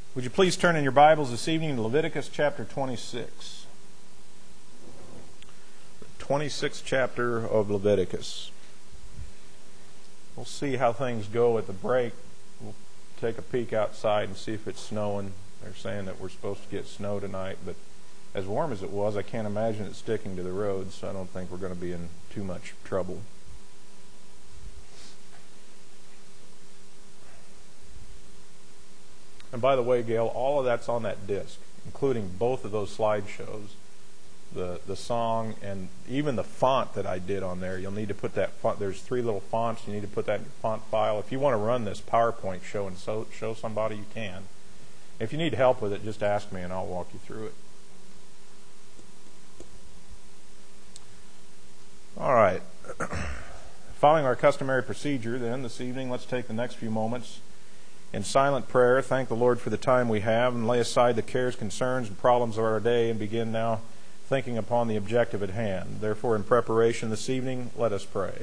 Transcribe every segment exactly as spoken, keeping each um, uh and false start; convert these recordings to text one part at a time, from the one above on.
Would you please turn in your Bibles this evening to Leviticus chapter twenty-six. The twenty-sixth chapter of Leviticus. We'll see how things go at the break. We'll take a peek outside and see if it's snowing. They're saying that we're supposed to get snow tonight, but as warm as it was, I can't imagine it sticking to the roads, so I don't think we're going to be in too much trouble. And by the way, Gail, all of that's on that disc, including both of those slideshows, the the song and even the font that I did on there. You'll need to put that font. There's three little fonts. You need to put that in your font file. If you want to run this PowerPoint show and so, show somebody, you can. If you need help with it, just ask me and I'll walk you through it. All right. Following our customary procedure, then, this evening, let's take the next few moments in silent prayer, thank the Lord for the time we have, and lay aside the cares, concerns, and problems of our day, and begin now thinking upon the objective at hand. Therefore, in preparation this evening, let us pray.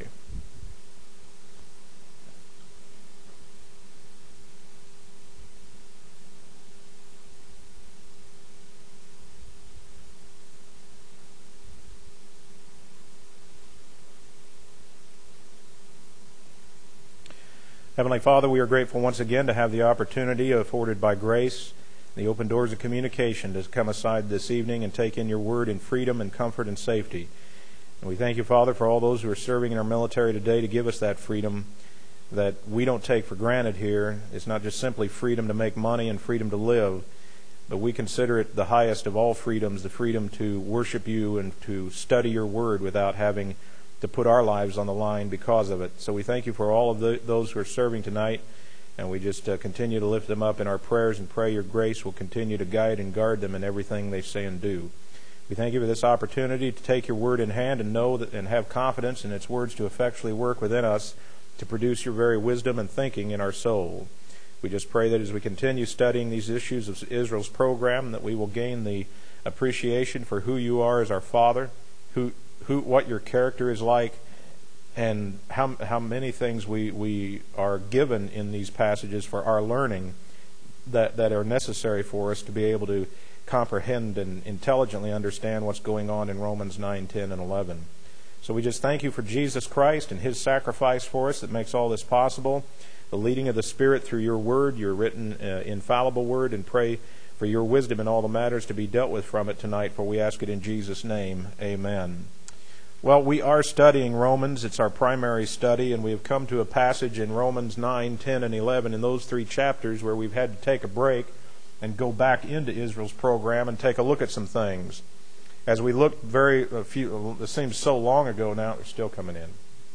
Heavenly Father, we are grateful once again to have the opportunity afforded by grace, the open doors of communication, to come aside this evening and take in your word in freedom and comfort and safety. And we thank you, Father, for all those who are serving in our military today to give us that freedom that we don't take for granted here. It's not just simply freedom to make money and freedom to live, but we consider it the highest of all freedoms, the freedom to worship you and to study your word without having to put our lives on the line because of it. So we thank you for all of the, those who are serving tonight, and we just uh, continue to lift them up in our prayers and pray your grace will continue to guide and guard them in everything they say and do. We thank you for this opportunity to take your word in hand and know that and have confidence in its words to effectually work within us to produce your very wisdom and thinking in our soul. We just pray that as we continue studying these issues of Israel's program, that we will gain the appreciation for who you are as our Father, who Who, what your character is like, and how how many things we, we are given in these passages for our learning that, that are necessary for us to be able to comprehend and intelligently understand what's going on in Romans nine, ten, and eleven. So we just thank you for Jesus Christ and His sacrifice for us that makes all this possible, the leading of the Spirit through your word, your written uh, infallible word, and pray for your wisdom in all the matters to be dealt with from it tonight, for we ask it in Jesus' name. Amen. Well, we are studying Romans. It's our primary study, and we have come to a passage in Romans nine, ten, and eleven, in those three chapters where we've had to take a break and go back into Israel's program and take a look at some things. As we look very, a few, it seems so long ago now, they're still coming in.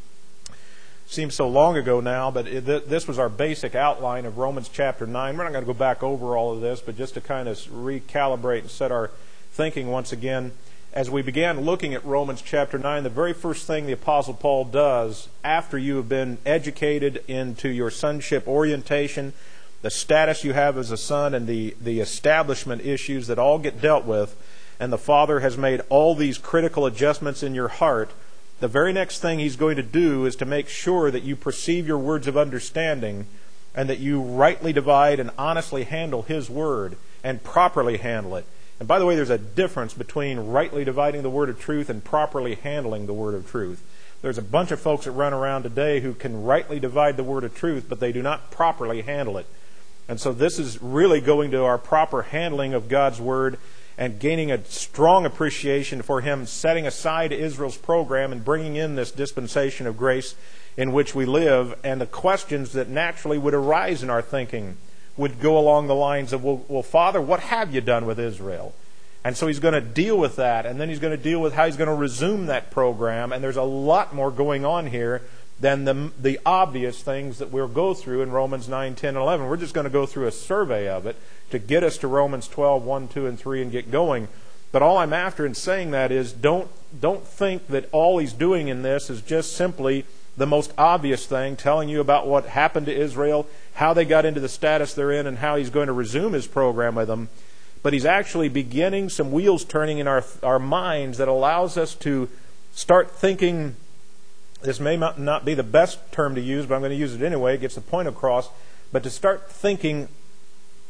Seems so long ago now, but it, this was our basic outline of Romans chapter nine. We're not going to go back over all of this, but just to kind of recalibrate and set our thinking once again. As we began looking at Romans chapter nine, the very first thing the Apostle Paul does after you have been educated into your sonship orientation, the status you have as a son, and the, the establishment issues that all get dealt with, and the Father has made all these critical adjustments in your heart, the very next thing He's going to do is to make sure that you perceive your words of understanding and that you rightly divide and honestly handle His word and properly handle it. And by the way, there's a difference between rightly dividing the word of truth and properly handling the word of truth. There's a bunch of folks that run around today who can rightly divide the word of truth, but they do not properly handle it. And so this is really going to our proper handling of God's word and gaining a strong appreciation for Him setting aside Israel's program and bringing in this dispensation of grace in which we live, and the questions that naturally would arise in our thinking would go along the lines of, well, well, Father, what have you done with Israel? And so He's going to deal with that, and then He's going to deal with how He's going to resume that program, and there's a lot more going on here than the, the obvious things that we'll go through in Romans nine, ten, and eleven. We're just going to go through a survey of it to get us to Romans twelve, one, two, and three and get going. But all I'm after in saying that is don't, don't think that all He's doing in this is just simply the most obvious thing, telling you about what happened to Israel, how they got into the status they're in, and how He's going to resume His program with them. But He's actually beginning some wheels turning in our our minds that allows us to start thinking. This may not be the best term to use, but I'm going to use it anyway. It gets the point across. But to start thinking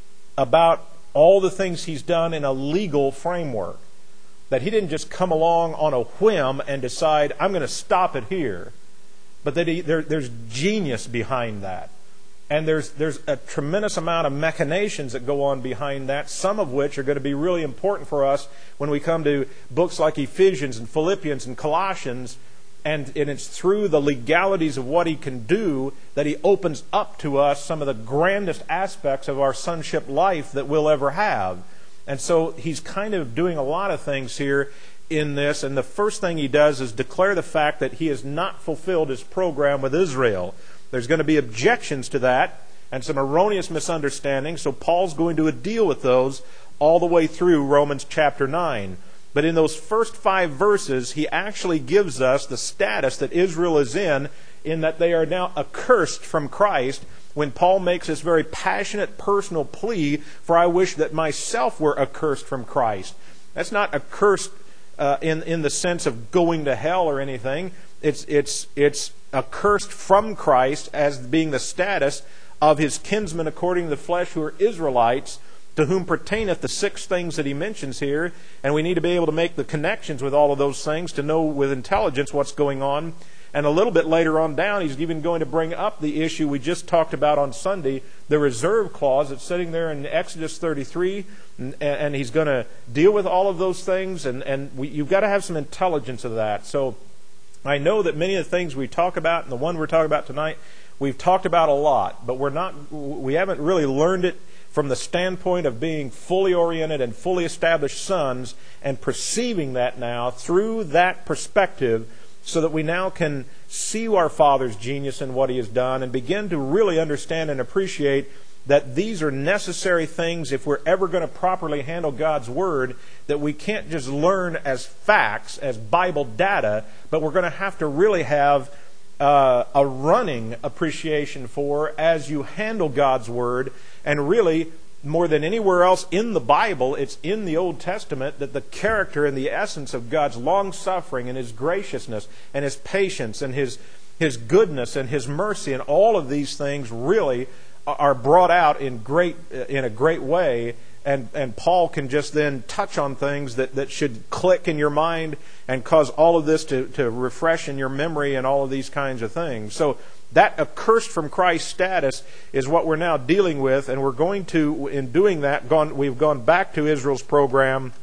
about all the things he's done in a legal framework. That he didn't just come along on a whim and decide, I'm going to stop it here. But that he, there, there's genius behind that. And there's there's a tremendous amount of machinations that go on behind that, some of which are going to be really important for us when we come to books like Ephesians and Philippians and Colossians. And, and it's through the legalities of what he can do that he opens up to us some of the grandest aspects of our sonship life that we'll ever have. And so he's kind of doing a lot of things here in this. And the first thing he does is declare the fact that he has not fulfilled his program with Israel. There's going to be objections to that and some erroneous misunderstandings. So Paul's going to deal with those all the way through Romans chapter nine. But in those first five verses, he actually gives us the status that Israel is in, in that they are now accursed from Christ, when Paul makes this very passionate personal plea, for I wish that myself were accursed from Christ. That's not accursed uh, in, in the sense of going to hell or anything. It's, it's, it's accursed from Christ as being the status of his kinsmen according to the flesh, who are Israelites, to whom pertaineth the six things that he mentions here. And we need to be able to make the connections with all of those things to know with intelligence what's going on. And a little bit later on down, he's even going to bring up the issue we just talked about on Sunday, the reserve clause that's sitting there in Exodus thirty-three. And, and he's going to deal with all of those things. And, and we, you've got to have some intelligence of that. So I know that many of the things we talk about, and the one we're talking about tonight, we've talked about a lot. But we're not, we haven't really learned it from the standpoint of being fully oriented and fully established sons, and perceiving that now through that perspective, so that we now can see our Father's genius in what he has done and begin to really understand and appreciate that these are necessary things if we're ever going to properly handle God's Word, that we can't just learn as facts, as Bible data, but we're going to have to really have uh, a running appreciation for as you handle God's Word. And really, more than anywhere else in the Bible, it's in the Old Testament that the character and the essence of God's long-suffering and his graciousness and his patience and his, his goodness and his mercy and all of these things really are brought out in great in a great way. And, and Paul can just then touch on things that, that should click in your mind and cause all of this to, to refresh in your memory and all of these kinds of things. So that accursed from Christ status is what we're now dealing with, and we're going to, in doing that, gone, we've gone back to Israel's program,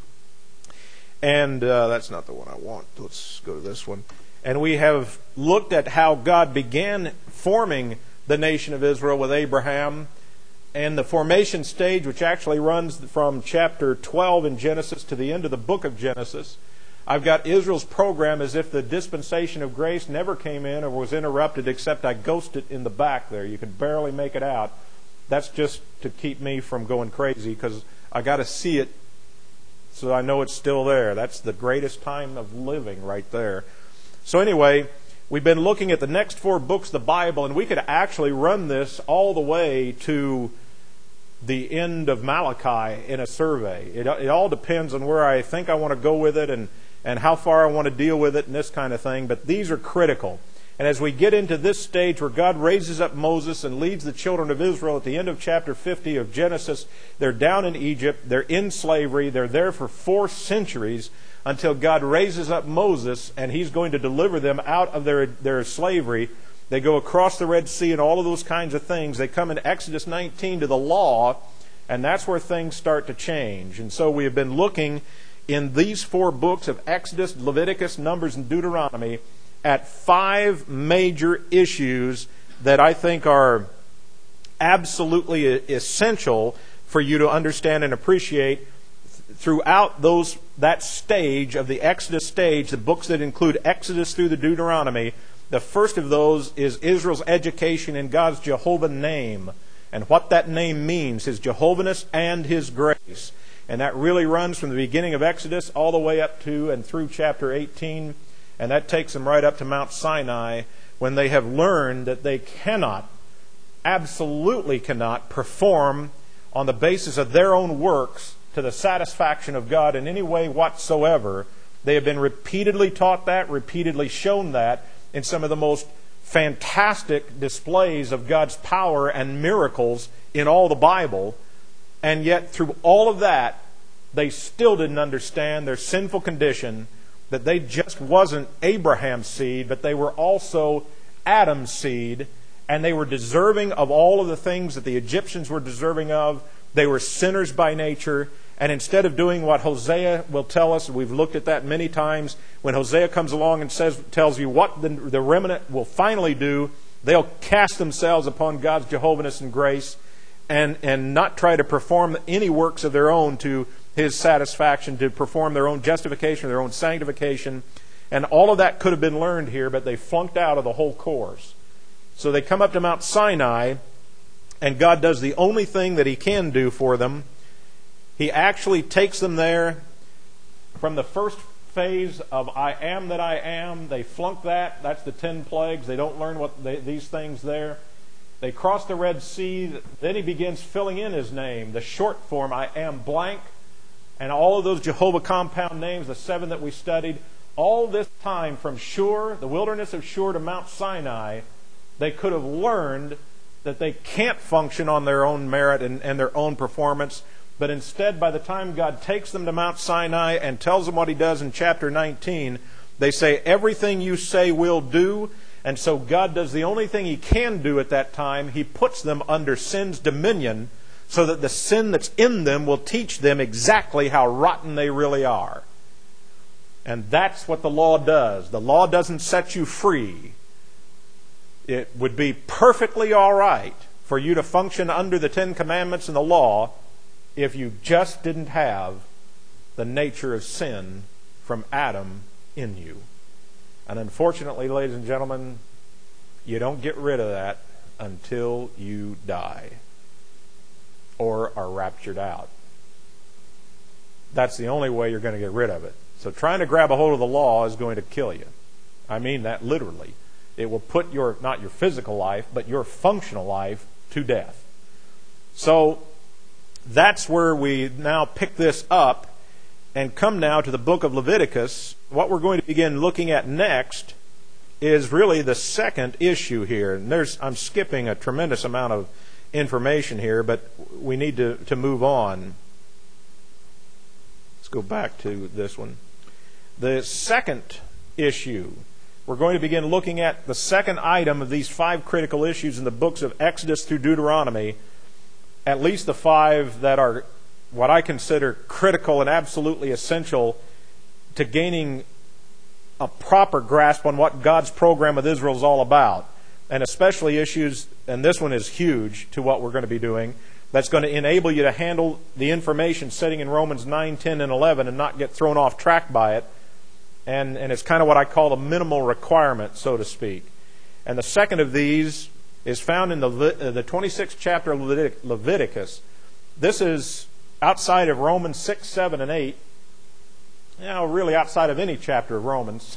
and uh, that's not the one I want. Let's go to this one. And we have looked at how God began forming the nation of Israel with Abraham, and the formation stage, which actually runs from chapter twelve in Genesis to the end of the book of Genesis. I've got Israel's program as if the dispensation of grace never came in or was interrupted, except I ghosted it in the back there. You can barely make it out. That's just to keep me from going crazy, because I got to see it so I know it's still there. That's the greatest time of living right there. So anyway, we've been looking at the next four books of the Bible, and we could actually run this all the way to the end of Malachi in a survey. It, it all depends on where I think I want to go with it, and and how far I want to deal with it and this kind of thing. But these are critical. And as we get into this stage where God raises up Moses and leads the children of Israel at the end of chapter fifty of Genesis, they're down in Egypt, they're in slavery, they're there for four centuries until God raises up Moses and he's going to deliver them out of their, their slavery. They go across the Red Sea and all of those kinds of things. They come in Exodus nineteen to the law, and that's where things start to change. And so we have been looking in these four books of Exodus, Leviticus, Numbers, and Deuteronomy at five major issues that I think are absolutely essential for you to understand and appreciate throughout those that stage of the Exodus stage, the books that include Exodus through the Deuteronomy. The first of those is Israel's education in God's Jehovah name and what that name means, his Jehovahness and his grace. And that really runs from the beginning of Exodus all the way up to and through chapter eighteen. And that takes them right up to Mount Sinai, when they have learned that they cannot, absolutely cannot, perform on the basis of their own works to the satisfaction of God in any way whatsoever. They have been repeatedly taught that, repeatedly shown that in some of the most fantastic displays of God's power and miracles in all the Bible. And yet, through all of that, they still didn't understand their sinful condition, that they just wasn't Abraham's seed, but they were also Adam's seed, and they were deserving of all of the things that the Egyptians were deserving of. They were sinners by nature, and instead of doing what Hosea will tell us, we've looked at that many times, when Hosea comes along and says, tells you what the, the remnant will finally do, they'll cast themselves upon God's Jehovahness and grace, and, and not try to perform any works of their own to His satisfaction, to perform their own justification, their own sanctification. And all of that could have been learned here, but they flunked out of the whole course. So they come up to Mount Sinai, and God does the only thing that He can do for them. He actually takes them there from the first phase of I am that I am. They flunk that. That's the ten plagues. They don't learn what they, these things there. They cross the Red Sea. Then He begins filling in His name, the short form, I am blank. And all of those Jehovah compound names, the seven that we studied, all this time from Shur, the wilderness of Shur, to Mount Sinai, they could have learned that they can't function on their own merit and, and their own performance. But instead, by the time God takes them to Mount Sinai and tells them what He does in chapter nineteen, they say, everything you say we'll do. And so God does the only thing He can do at that time. He puts them under sin's dominion, so that the sin that's in them will teach them exactly how rotten they really are. And that's what the law does. The law doesn't set you free. It would be perfectly all right for you to function under the Ten Commandments and the law if you just didn't have the nature of sin from Adam in you. And unfortunately, ladies and gentlemen, you don't get rid of that until you die or are raptured out. That's the only way you're going to get rid of it. So trying to grab a hold of the law is going to kill you. I mean that literally. It will put your, not your physical life, but your functional life to death. So that's where we now pick this up and come now to the book of Leviticus. What we're going to begin looking at next is really the second issue here. And there's, I'm skipping a tremendous amount of information here, but we need to, to move on. Let's go back to this one. The second issue, we're going to begin looking at the second item of these five critical issues in the books of Exodus through Deuteronomy, at least the five that are what I consider critical and absolutely essential to gaining a proper grasp on what God's program with Israel is all about. And especially issues, and this one is huge to what we're going to be doing, that's going to enable you to handle the information sitting in Romans nine, ten, and eleven and not get thrown off track by it. And, and it's kind of what I call the minimal requirement, so to speak. And the second of these is found in the, the twenty-sixth chapter of Levitic, Leviticus. This is outside of Romans six, seven, and eight. You know, really outside of any chapter of Romans.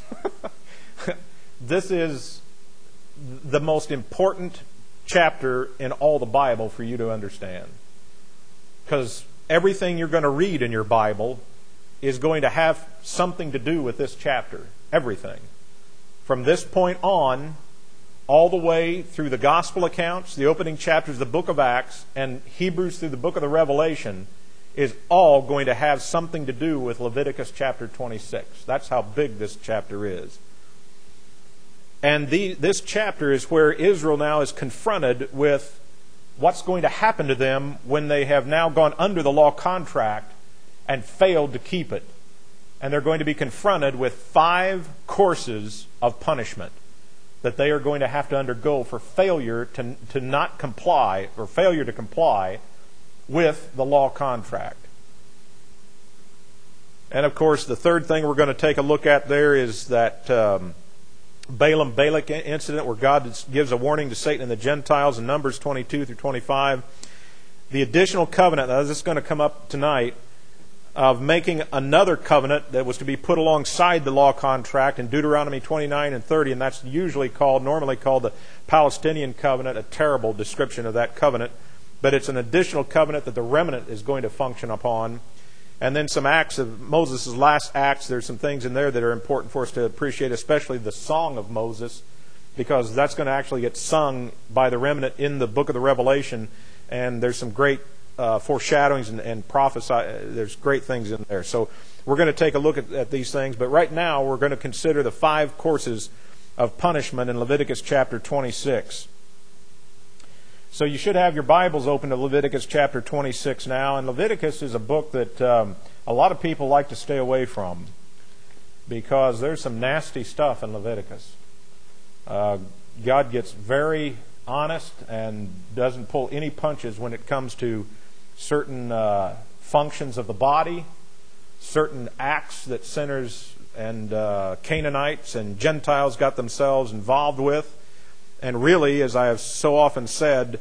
This is the most important chapter in all the Bible for you to understand. Because everything you're going to read in your Bible is going to have something to do with this chapter. Everything. From this point on, all the way through the Gospel accounts, the opening chapters of the book of Acts, and Hebrews through the book of the Revelation, is all going to have something to do with Leviticus chapter twenty-six. That's how big this chapter is. And the, this chapter is where Israel now is confronted with what's going to happen to them when they have now gone under the law contract and failed to keep it. And they're going to be confronted with five courses of punishment that they are going to have to undergo for failure to, to not comply, or failure to comply with the law contract. And of course, the third thing we're going to take a look at there is that um, Balaam-Balak incident where God gives a warning to Satan and the Gentiles in Numbers twenty-two through twenty-five. The additional covenant, now this is going to come up tonight, of making another covenant that was to be put alongside the law contract in Deuteronomy twenty-nine and thirty, and that's usually called, normally called the Palestinian covenant, a terrible description of that covenant. But it's an additional covenant that the remnant is going to function upon. And then some acts of Moses' last acts, there's some things in there that are important for us to appreciate, especially the Song of Moses, because that's going to actually get sung by the remnant in the book of the Revelation. And there's some great uh, foreshadowings and, and prophesy. There's great things in there. So we're going to take a look at, at these things. But right now we're going to consider the five courses of punishment in Leviticus chapter twenty-six. So you should have your Bibles open to Leviticus chapter twenty-six now. And Leviticus is a book that um, a lot of people like to stay away from because there's some nasty stuff in Leviticus. Uh, God gets very honest and doesn't pull any punches when it comes to certain uh, functions of the body, certain acts that sinners and uh, Canaanites and Gentiles got themselves involved with. And really, as I have so often said,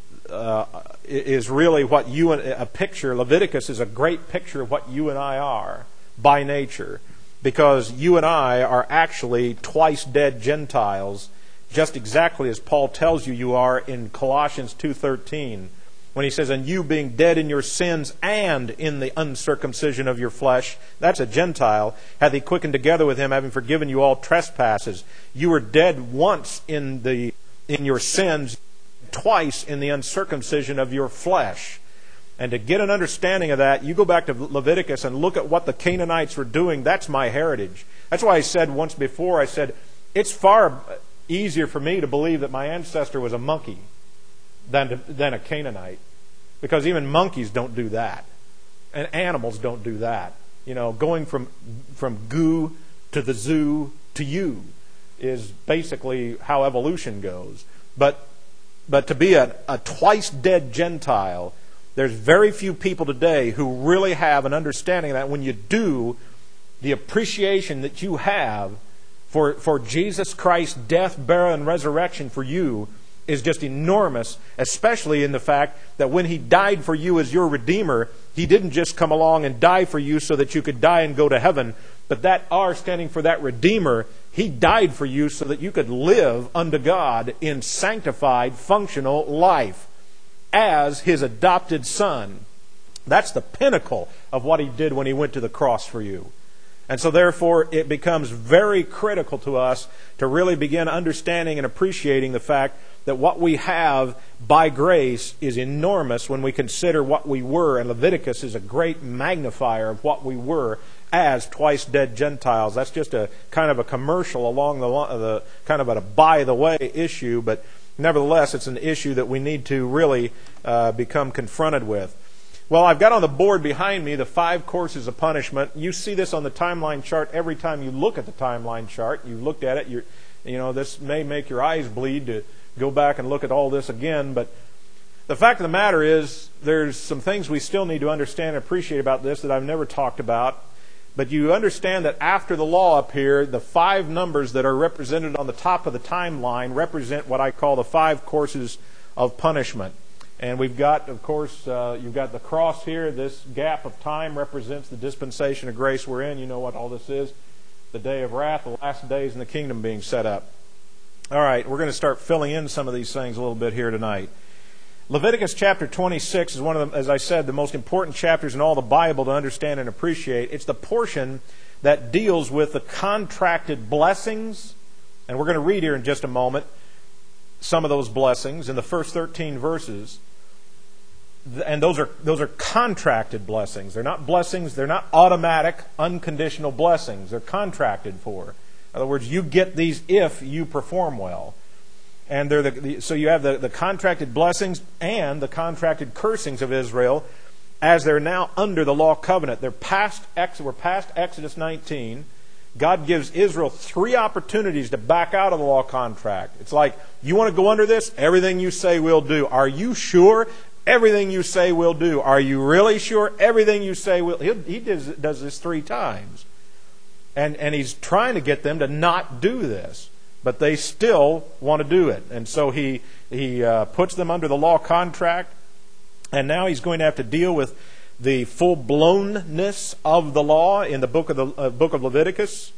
uh, is really what you and a picture. Leviticus is a great picture of what you and I are by nature, because you and I are actually twice dead Gentiles, just exactly as Paul tells you you are in Colossians two thirteen, when he says, "And you being dead in your sins and in the uncircumcision of your flesh," that's a Gentile, "hath he quickened together with him, having forgiven you all trespasses." You were dead once in the in your sins, twice in the uncircumcision of your flesh. And to get an understanding of that, you go back to Leviticus and look at what the Canaanites were doing. That's my heritage. That's why I said once before, I said, it's far easier for me to believe that my ancestor was a monkey than to, than a Canaanite, because even monkeys don't do that, and animals don't do that. You know, going from from goo to the zoo to you is basically how evolution goes. But but to be a, a twice dead Gentile, there's very few people today who really have an understanding of that. When you do, the appreciation that you have for for Jesus Christ's death, burial, and resurrection for you is just enormous, especially in the fact that when He died for you as your Redeemer, He didn't just come along and die for you so that you could die and go to heaven, but that R standing for that Redeemer, He died for you so that you could live unto God in sanctified, functional life as His adopted Son. That's the pinnacle of what He did when He went to the cross for you. And so therefore it becomes very critical to us to really begin understanding and appreciating the fact that what we have by grace is enormous when we consider what we were. And Leviticus is a great magnifier of what we were as twice dead Gentiles. That's just a kind of a commercial along the, the kind of a by the way issue, but nevertheless it's an issue that we need to really uh, become confronted with. Well, I've got on the board behind me the five courses of punishment. You see this on the timeline chart every time you look at the timeline chart. You looked at it. You're, you know, this may make your eyes bleed to go back and look at all this again. But the fact of the matter is there's some things we still need to understand and appreciate about this that I've never talked about. But you understand that after the law up here, the five numbers that are represented on the top of the timeline represent what I call the five courses of punishment. And we've got, of course, uh, you've got the cross here. This gap of time represents the dispensation of grace we're in. You know what all this is. The day of wrath, the last days, and the kingdom being set up. All right, we're going to start filling in some of these things a little bit here tonight. Leviticus chapter twenty-six is one of the, as I said, the most important chapters in all the Bible to understand and appreciate. It's the portion that deals with the contracted blessings. And we're going to read here in just a moment some of those blessings in the first thirteen verses. And those are those are contracted blessings. They're not blessings, they're not automatic, unconditional blessings. They're contracted for. In other words, you get these if you perform well. And they're the, the, so you have the, the contracted blessings and the contracted cursings of Israel as they're now under the law covenant. They're past, we're past Exodus nineteen. God gives Israel three opportunities to back out of the law contract. It's like, you want to go under this? Everything you say we'll do. Are you sure? Everything you say we'll do. Are you really sure? Everything you say we'll... He, he does, does this three times. And, and he's trying to get them to not do this. But they still want to do it. And so he, he uh, puts them under the law contract. And now he's going to have to deal with the full-blownness of the law in the book of the uh, book of Leviticus.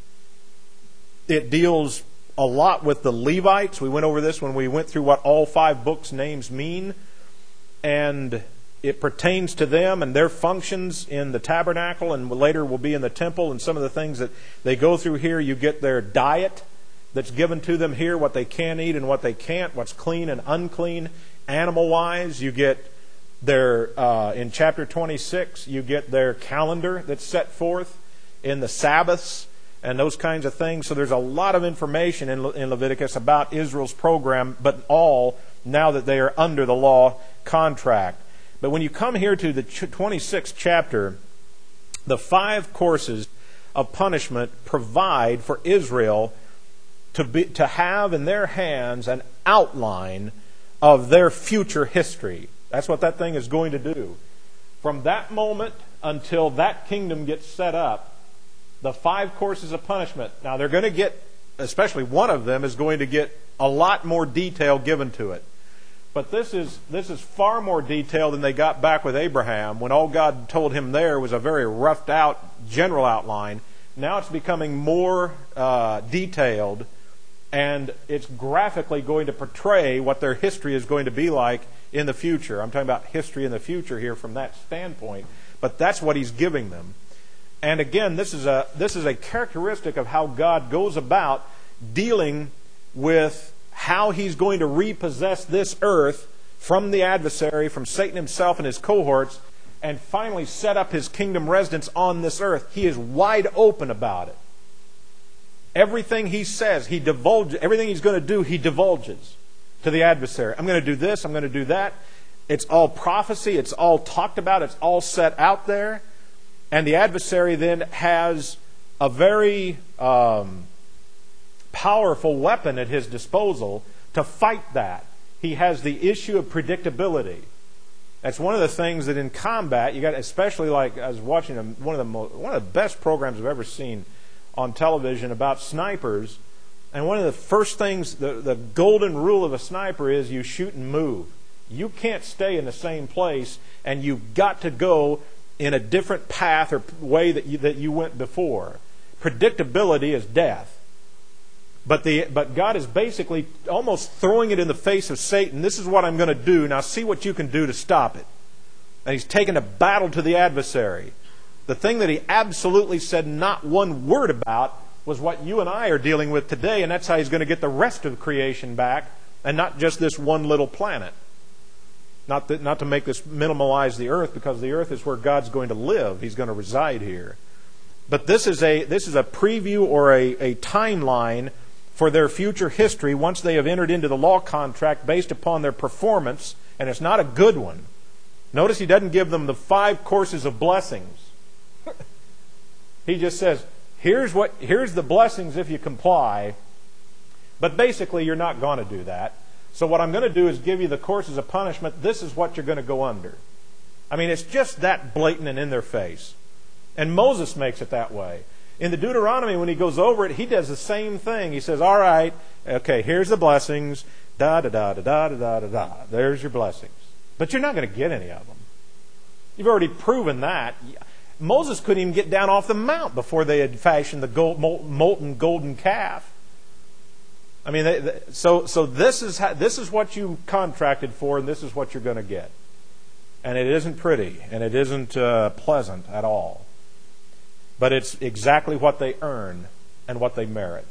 It deals a lot with the Levites. We went over this when we went through what all five books' names mean. And it pertains to them and their functions in the tabernacle, and later will be in the temple, and some of the things that they go through here. You get their diet that's given to them here, what they can eat and what they can't, what's clean and unclean animal-wise. You get Their, uh, in chapter twenty-six, you get their calendar that's set forth in the Sabbaths and those kinds of things. So there's a lot of information in, Le- in Leviticus about Israel's program, but all now that they are under the law contract. But when you come here to the twenty-sixth chapter, the five courses of punishment provide for Israel to be, to have in their hands an outline of their future history. That's what that thing is going to do. From that moment until that kingdom gets set up, the five courses of punishment. Now they're going to get, especially one of them is going to get a lot more detail given to it. But this is this is far more detailed than they got back with Abraham, when all God told him there was a very roughed out general outline. Now it's becoming more uh, detailed, and it's graphically going to portray what their history is going to be like in the future. I'm talking about history in the future here from that standpoint, but that's what he's giving them. And again, this is a this is a characteristic of how God goes about dealing with how he's going to repossess this earth from the adversary, from Satan himself and his cohorts, and finally set up his kingdom residence on this earth. He is wide open about it. Everything he says, he divulges. Everything he's going to do, he divulges to the adversary. I'm going to do this, I'm going to do that. It's all prophecy, it's all talked about, it's all set out there. And the adversary then has a very um, powerful weapon at his disposal to fight that. He has the issue of predictability. That's one of the things that in combat, you got, especially like I was watching a, one of the most, one of the best programs I've ever seen on television about snipers. And one of the first things, the, the golden rule of a sniper is you shoot and move. You can't stay in the same place, and you've got to go in a different path or way that you, that you went before. Predictability is death. But the but God is basically almost throwing it in the face of Satan. This is what I'm going to do. Now see what you can do to stop it. And he's taken a battle to the adversary. The thing that he absolutely said not one word about was what you and I are dealing with today, and that's how he's going to get the rest of creation back, and not just this one little planet. Not that, not to make this minimalize the earth, because the earth is where God's going to live. He's going to reside here. But this is a this is a preview or a, a timeline for their future history once they have entered into the law contract based upon their performance, and it's not a good one. Notice he doesn't give them the five courses of blessings. He just says, here's what here's the blessings if you comply, but basically you're not going to do that. So what I'm going to do is give you the courses of punishment. This is what you're going to go under. I mean, it's just that blatant and in their face. And Moses makes it that way. In the Deuteronomy, when he goes over it, he does the same thing. He says, all right, okay, here's the blessings. Da, da, da, da, da, da, da, da. There's your blessings. But you're not going to get any of them. You've already proven that. Moses couldn't even get down off the mount before they had fashioned the gold, molten golden calf. I mean, they, they, so so this is how, this is what you contracted for, and this is what you're going to get. And it isn't pretty, and it isn't uh, pleasant at all. But it's exactly what they earn and what they merit.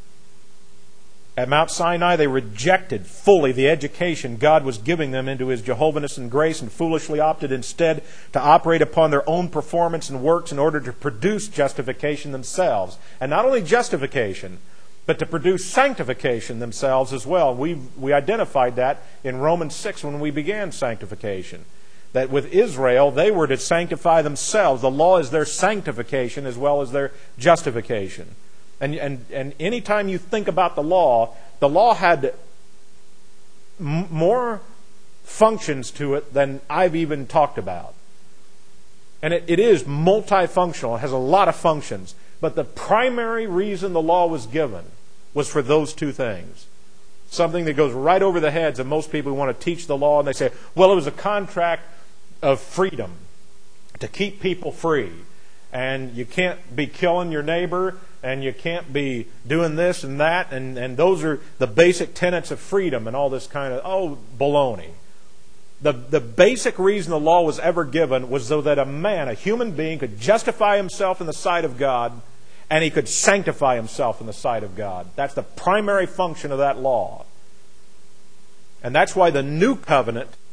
At Mount Sinai, they rejected fully the education God was giving them into His Jehovah's and grace, and foolishly opted instead to operate upon their own performance and works in order to produce justification themselves. And not only justification, but to produce sanctification themselves as well. We we identified that in Romans six when we began sanctification. That with Israel, they were to sanctify themselves. The law is their sanctification as well as their justification. And, and, and any time you think about the law, the law had m- more functions to it than I've even talked about. And it, it is multifunctional. It has a lot of functions. But the primary reason the law was given was for those two things. Something that goes right over the heads of most people who want to teach the law, and they say, well, it was a contract of freedom to keep people free. And you can't be killing your neighbor, and you can't be doing this and that, and, and those are the basic tenets of freedom and all this kind of, oh, baloney. The, the basic reason the law was ever given was so that a man, a human being, could justify himself in the sight of God, and he could sanctify himself in the sight of God. That's the primary function of that law. And that's why the new covenant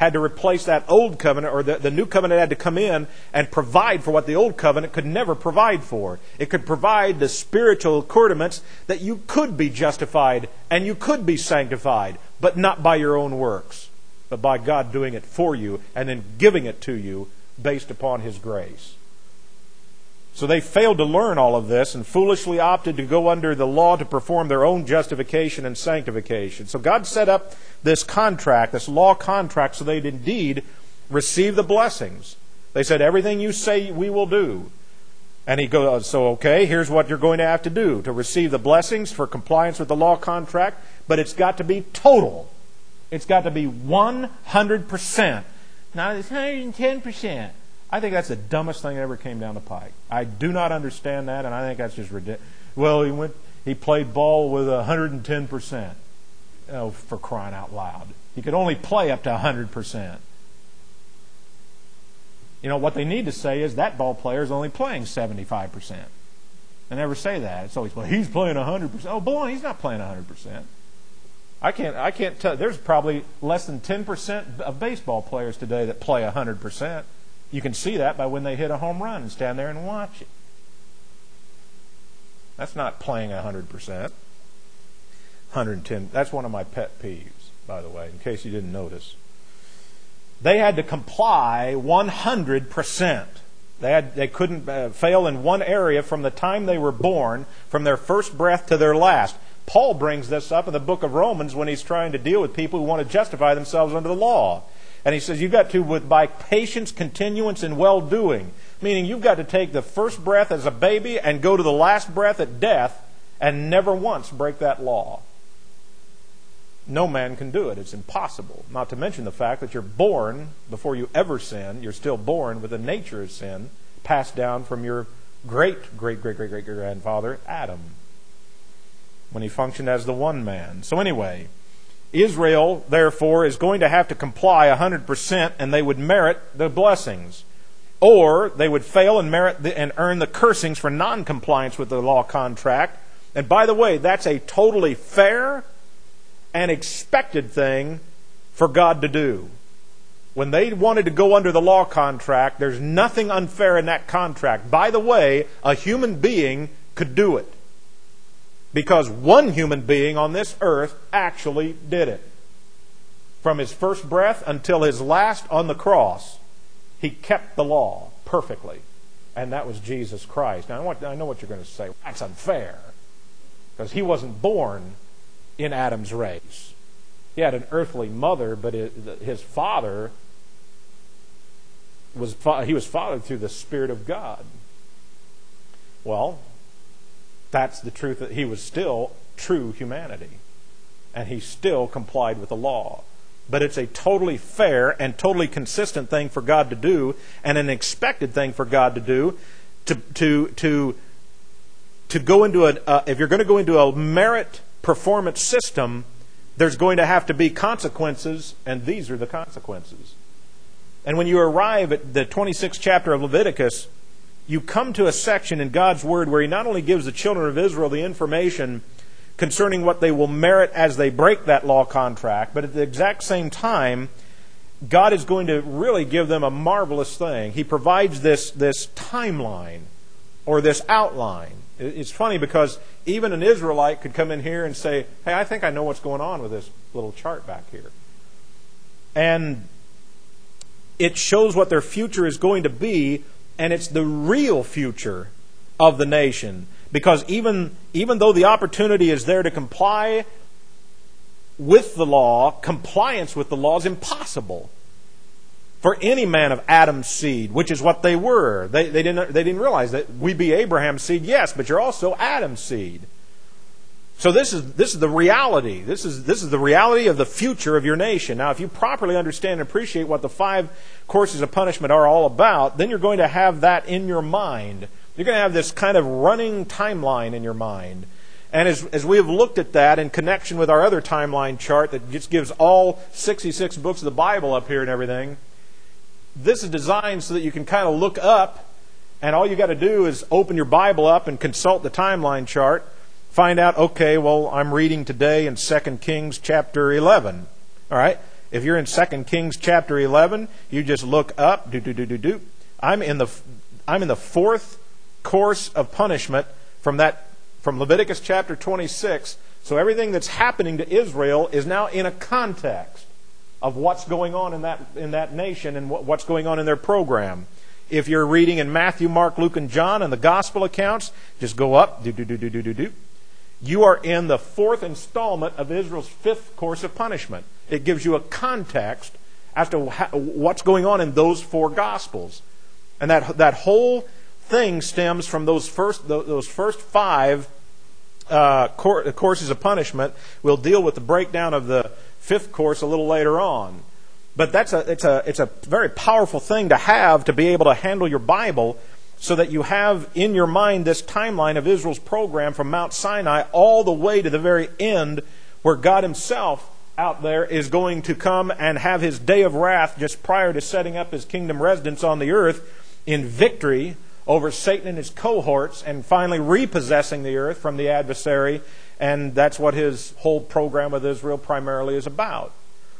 had to replace that old covenant, or the, the new covenant had to come in and provide for what the old covenant could never provide for. It could provide the spiritual accoutrements that you could be justified and you could be sanctified, but not by your own works, but by God doing it for you and then giving it to you based upon His grace. So they failed to learn all of this and foolishly opted to go under the law to perform their own justification and sanctification. So God set up this contract, this law contract, so they'd indeed receive the blessings. They said, everything you say we will do. And He goes, so okay, here's what you're going to have to do to receive the blessings for compliance with the law contract, but it's got to be total. It's got to be one hundred percent. Not one hundred ten percent. I think that's the dumbest thing that ever came down the pike. I do not understand that, and I think that's just ridiculous. Well, he went, he played ball with one hundred ten percent. Oh, for crying out loud. He could only play up to one hundred percent. You know, what they need to say is that ball player is only playing seventy-five percent. They never say that. It's always, well, he's playing one hundred percent. Oh, boy, he's not playing one hundred percent. I can't, I can't tell. There's probably less than ten percent of baseball players today that play one hundred percent. You can see that by when they hit a home run and stand there and watch it. That's not playing one hundred percent. one hundred ten. That's one of my pet peeves, by the way, in case you didn't notice. They had to comply one hundred percent. They had, they couldn't uh, fail in one area from the time they were born, from their first breath to their last. Paul brings this up in the book of Romans when he's trying to deal with people who want to justify themselves under the law. And he says, you've got to, with by patience, continuance, and well-doing. Meaning you've got to take the first breath as a baby and go to the last breath at death and never once break that law. No man can do it. It's impossible. Not to mention the fact that you're born, before you ever sin, you're still born with a nature of sin passed down from your great, great, great, great, great grandfather, Adam, when he functioned as the one man. So anyway, Israel, therefore, is going to have to comply one hundred percent, and they would merit the blessings. Or they would fail and merit the, and earn the cursings for non-compliance with the law contract. And by the way, that's a totally fair and expected thing for God to do. When they wanted to go under the law contract, there's nothing unfair in that contract. By the way, a human being could do it. Because one human being on this earth actually did it. From his first breath until his last on the cross, he kept the law perfectly. And that was Jesus Christ. Now, I, want, I know what you're going to say. That's unfair. Because he wasn't born in Adam's race. He had an earthly mother, but his father was he was fathered through the Spirit of God. Well, that's the truth, that he was still true humanity. And he still complied with the law. But it's a totally fair and totally consistent thing for God to do, and an expected thing for God to do, to to to to go into a uh, if you're going to go into a merit performance system, there's going to have to be consequences, and these are the consequences. And when you arrive at the twenty-sixth chapter of Leviticus, you come to a section in God's Word where He not only gives the children of Israel the information concerning what they will merit as they break that law contract, but at the exact same time, God is going to really give them a marvelous thing. He provides this, this timeline, or this outline. It's funny because even an Israelite could come in here and say, hey, I think I know what's going on with this little chart back here. And it shows what their future is going to be, and it's the real future of the nation. Because even, even though the opportunity is there to comply with the law, compliance with the law is impossible for any man of Adam's seed, which is what they were. They, they, didn't, they didn't realize that we be Abraham's seed, yes, but you're also Adam's seed. So this is this is the reality. This is this is the reality of the future of your nation. Now, if you properly understand and appreciate what the five courses of punishment are all about, then you're going to have that in your mind. You're going to have this kind of running timeline in your mind. And as, as we have looked at that in connection with our other timeline chart that just gives all sixty-six books of the Bible up here and everything, this is designed so that you can kind of look up, and all you got to do is open your Bible up and consult the timeline chart. Find out, okay, well, I'm reading today in Second Kings chapter eleven. All right? If you're in Second Kings chapter eleven, you just look up. Do do do do do. I'm in the I'm in the fourth course of punishment from that from Leviticus chapter twenty-six. So everything that's happening to Israel is now in a context of what's going on in that in that nation and what's going on in their program. If you're reading in Matthew, Mark, Luke, and John and the gospel accounts, just go up. Do do do do do do do. You are in the fourth installment of Israel's fifth course of punishment. It gives you a context as to how, what's going on in those four Gospels. And that that whole thing stems from those first those first five uh, courses of punishment. We'll deal with the breakdown of the fifth course a little later on. But that's a it's a it's a very powerful thing to have, to be able to handle your Bible, so that you have in your mind this timeline of Israel's program from Mount Sinai all the way to the very end, where God Himself out there is going to come and have His day of wrath just prior to setting up His kingdom residence on the earth in victory over Satan and his cohorts, and finally repossessing the earth from the adversary. And that's what His whole program with Israel primarily is about.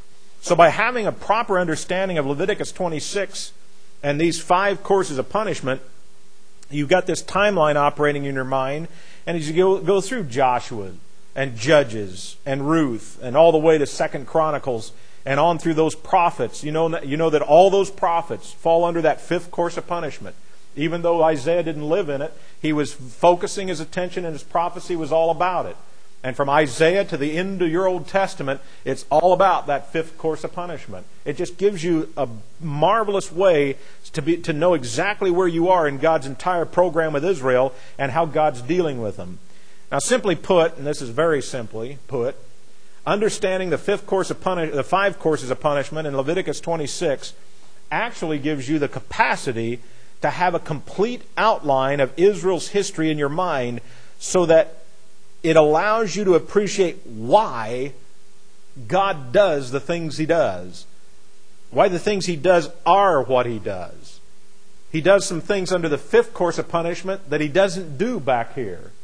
So by having a proper understanding of Leviticus twenty-six and these five courses of punishment, you've got this timeline operating in your mind. And as you go, go through Joshua and Judges and Ruth and all the way to Second Chronicles and on through those prophets, you know, you know that all those prophets fall under that fifth course of punishment. Even though Isaiah didn't live in it, he was focusing his attention, and his prophecy was all about it. And from Isaiah to the end of your Old Testament, it's all about that fifth course of punishment. It just gives you a marvelous way to be to know exactly where you are in God's entire program with Israel and how God's dealing with them. Now, simply put, and this is very simply put, understanding the fifth course of punish, the five courses of punishment in Leviticus twenty-six actually gives you the capacity to have a complete outline of Israel's history in your mind, so that it allows you to appreciate why God does the things He does. Why the things He does are what He does. He does some things under the fifth course of punishment that He doesn't do back here.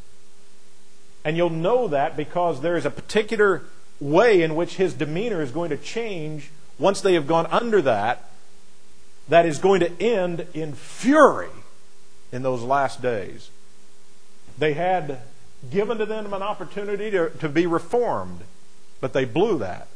And you'll know that because there is a particular way in which His demeanor is going to change once they have gone under that, that is going to end in fury in those last days. They had given to them an opportunity to, to be reformed, but they blew that.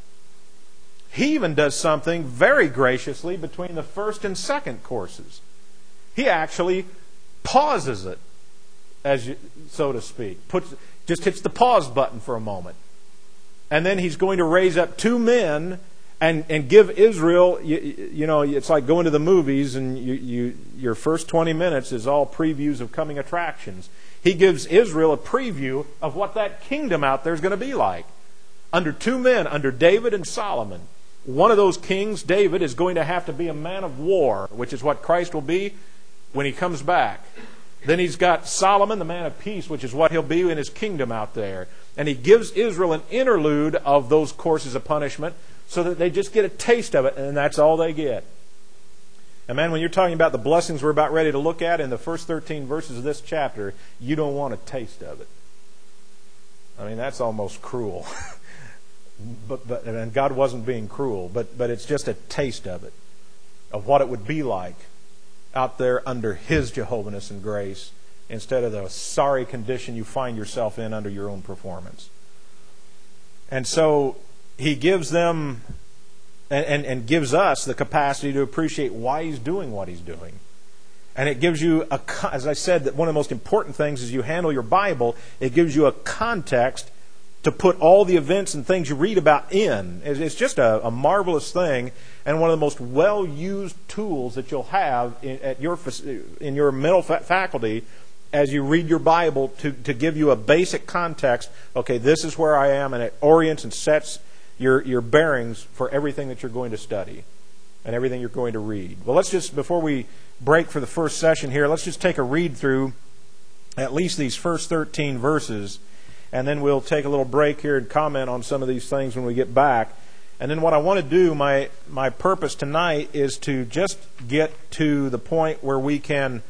He even does something very graciously between the first and second courses. He actually pauses it, as you, so to speak. Puts, just hits the pause button for a moment. And then He's going to raise up two men and, and give Israel, you, you know, it's like going to the movies and you, you, your first twenty minutes is all previews of coming attractions. He gives Israel a preview of what that kingdom out there is going to be like. Under two men, under David and Solomon. One of those kings, David, is going to have to be a man of war, which is what Christ will be when He comes back. Then He's got Solomon, the man of peace, which is what he'll be in his kingdom out there. And He gives Israel an interlude of those courses of punishment so that they just get a taste of it, and that's all they get. And man, when you're talking about the blessings we're about ready to look at in the first thirteen verses of this chapter, you don't want a taste of it. I mean, that's almost cruel. but, but and God wasn't being cruel, but, but it's just a taste of it, of what it would be like out there under His Jehovah-ness and grace, instead of the sorry condition you find yourself in under your own performance. And so He gives them and, and, and gives us the capacity to appreciate why He's doing what He's doing. And it gives you, a, as I said, that one of the most important things is you handle your Bible, it gives you a context to put all the events and things you read about in. It's just a, a marvelous thing, and one of the most well-used tools that you'll have in, at your, in your mental fa- faculty as you read your Bible to, to give you a basic context. Okay, this is where I am, and it orients and sets your, your bearings for everything that you're going to study and everything you're going to read. Well, let's just, before we break for the first session here, let's just take a read through at least these first thirteen verses, and then we'll take a little break here and comment on some of these things when we get back. And then what I want to do, my my purpose tonight is to just get to the point where we can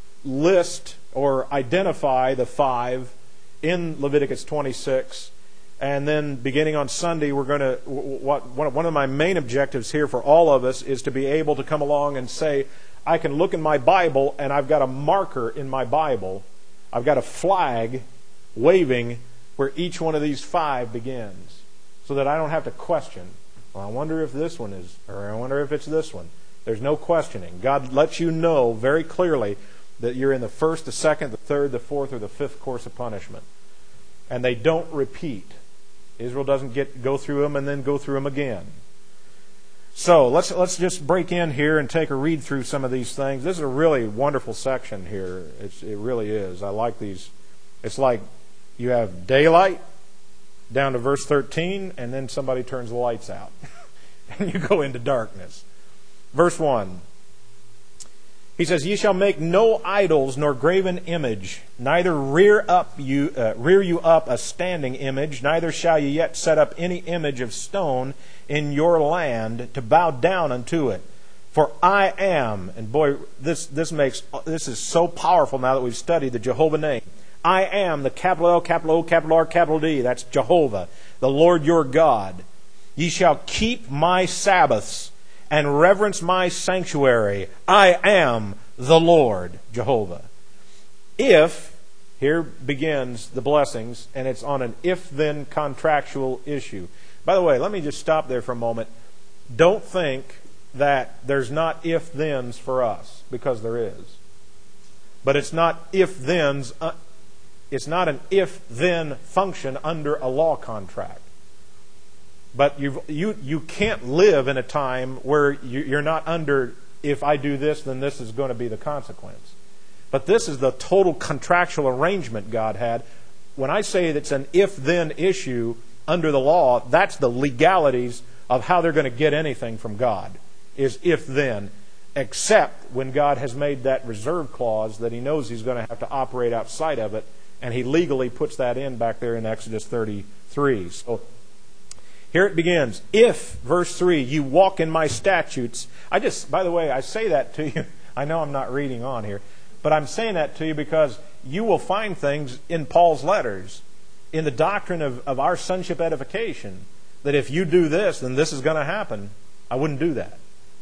list or identify the five in Leviticus twenty-six And then beginning on Sunday, we're going to, what, one of my main objectives here for all of us is to be able to come along and say, I can look in my Bible and I've got a marker in my Bible. I've got a flag waving where each one of these five begins, so that I don't have to question, well, I wonder if this one is, or I wonder if it's this one. There's no questioning. God lets you know very clearly that you're in the first, the second, the third, the fourth, or the fifth course of punishment. And they don't repeat. Israel doesn't get go through them and then go through them again. So let's let's just break in here and take a read through some of these things. This is a really wonderful section here. It's, it really is. I like these. It's like you have daylight down to verse thirteen, and then somebody turns the lights out, and you go into darkness. Verse one. He says, "Ye shall make no idols nor graven image, neither rear up you uh, rear you up a standing image, neither shall ye yet set up any image of stone in your land to bow down unto it. For I am," and boy, this this makes this is so powerful now that we've studied the Jehovah name. I am the capital L, capital O, capital R, capital D. That's Jehovah, the Lord your God. Ye shall keep my Sabbaths and reverence my sanctuary. I am the Lord, Jehovah. If, here begins the blessings, and it's on an if-then contractual issue. By the way, let me just stop there for a moment. Don't think that there's not if-thens for us, because there is. But it's not if-thens, uh, it's not an if-then function under a law contract. But you've, you you can't live in a time where you, you're not under, if I do this, then this is going to be the consequence. But this is the total contractual arrangement God had. When I say it's an if-then issue under the law, that's the legalities of how they're going to get anything from God, is if-then, except when God has made that reserve clause that He knows He's going to have to operate outside of it, and He legally puts that in back there in Exodus thirty-three. So here it begins. If, verse three, you walk in my statutes. I just, by the way, I say that to you. I know I'm not reading on here, but I'm saying that to you because you will find things in Paul's letters, in the doctrine of, of our sonship edification, that if you do this, then this is going to happen. I wouldn't do that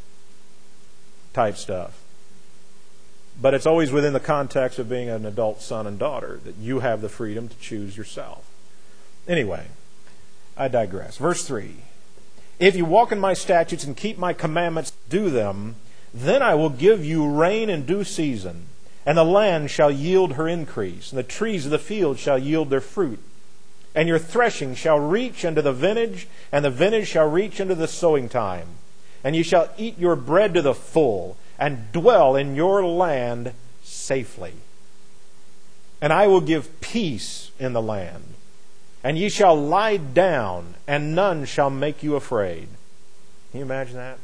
type stuff. But it's always within the context of being an adult son and daughter, that you have the freedom to choose yourself. Anyway, I digress. Verse three. If you walk in my statutes and keep my commandments, do them, then I will give you rain in due season, and the land shall yield her increase, and the trees of the field shall yield their fruit. And your threshing shall reach unto the vintage, and the vintage shall reach unto the sowing time. And ye shall eat your bread to the full, and dwell in your land safely. And I will give peace in the land. And ye shall lie down, and none shall make you afraid. Can you imagine that?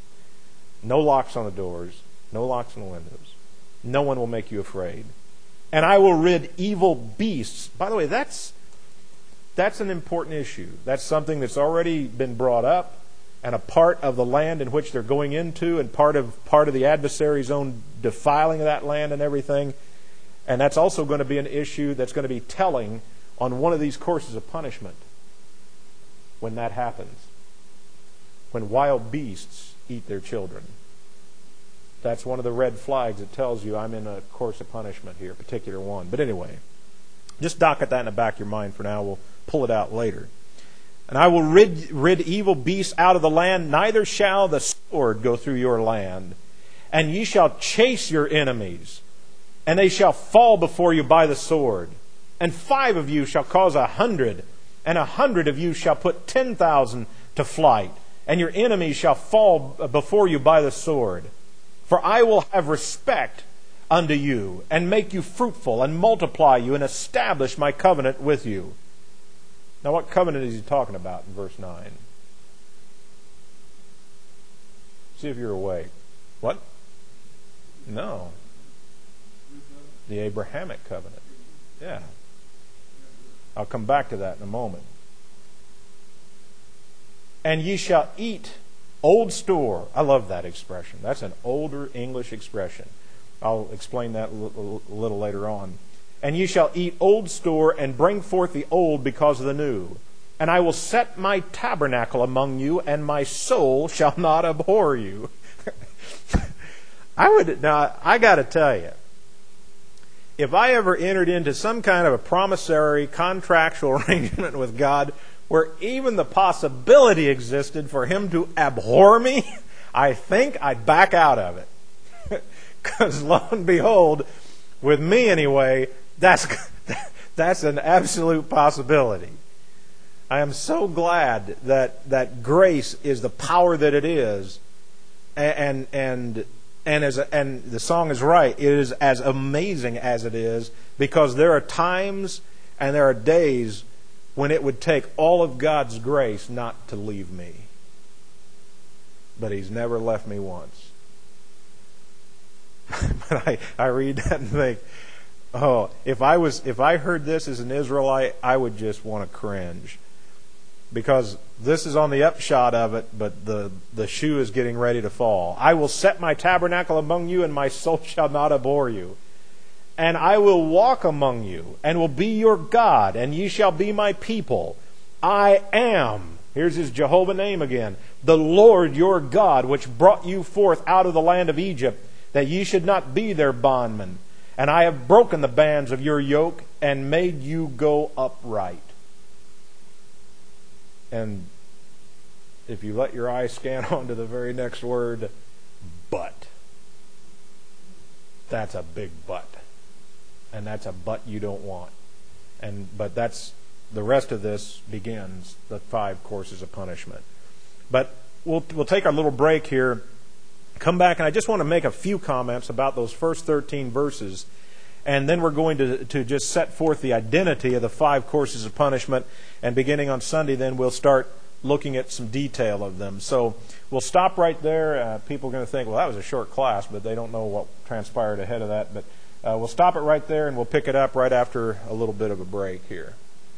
No locks on the doors, no locks on the windows. No one will make you afraid. And I will rid evil beasts. By the way, that's that's an important issue. That's something that's already been brought up, and a part of the land in which they're going into, and part of part of the adversary's own defiling of that land and everything. And that's also going to be an issue that's going to be telling on one of these courses of punishment when that happens. When wild beasts eat their children. That's one of the red flags that tells you I'm in a course of punishment here, a particular one. But anyway, just docket that in the back of your mind for now. We'll pull it out later. And I will rid, rid evil beasts out of the land, neither shall the sword go through your land. And ye shall chase your enemies, and they shall fall before you by the sword. And five of you shall cause a hundred, and a hundred of you shall put ten thousand to flight, and your enemies shall fall before you by the sword. For I will have respect unto you, and make you fruitful, and multiply you, and establish my covenant with you. Now, what covenant is he talking about in verse nine? See if you're awake. What? No. The Abrahamic covenant. Yeah. I'll come back to that in a moment. And ye shall eat old store. I love that expression. That's an older English expression. I'll explain that a little later on. And ye shall eat old store, and bring forth the old because of the new. and I will set my tabernacle among you, and my soul shall not abhor you. I would now. I got to tell you, if I ever entered into some kind of a promissory contractual arrangement with God, where even the possibility existed for Him to abhor me, I think I'd back out of it. Because lo and behold, with me anyway, that's that's an absolute possibility. I am so glad that that grace is the power that it is, and and and as a, and the song is right. It is as amazing as it is, because there are times and there are days when it would take all of God's grace not to leave me, but He's never left me once. But I, I read that and think, oh, if I was if I heard this as an Israelite, I would just want to cringe. Because this is on the upshot of it, but the, the shoe is getting ready to fall. I will set my tabernacle among you, and my soul shall not abhor you. And I will walk among you, and will be your God, and ye shall be my people. I am, here's His Jehovah name again, the Lord your God, which brought you forth out of the land of Egypt, that ye should not be their bondmen. And I have broken the bands of your yoke, and made you go upright. And if you let your eyes scan on to the very next word, but. That's a big but. And that's a but you don't want. And but that's the rest of this begins, the five courses of punishment. But we'll we'll take our little break here, come back, and I just want to make a few comments about those first thirteen verses. And then we're going to, to just set forth the identity of the five courses of punishment. And beginning on Sunday, then we'll start looking at some detail of them. So we'll stop right there. Uh, people are going to think, well, that was a short class, but they don't know what transpired ahead of that. But uh, we'll stop it right there, and we'll pick it up right after a little bit of a break here.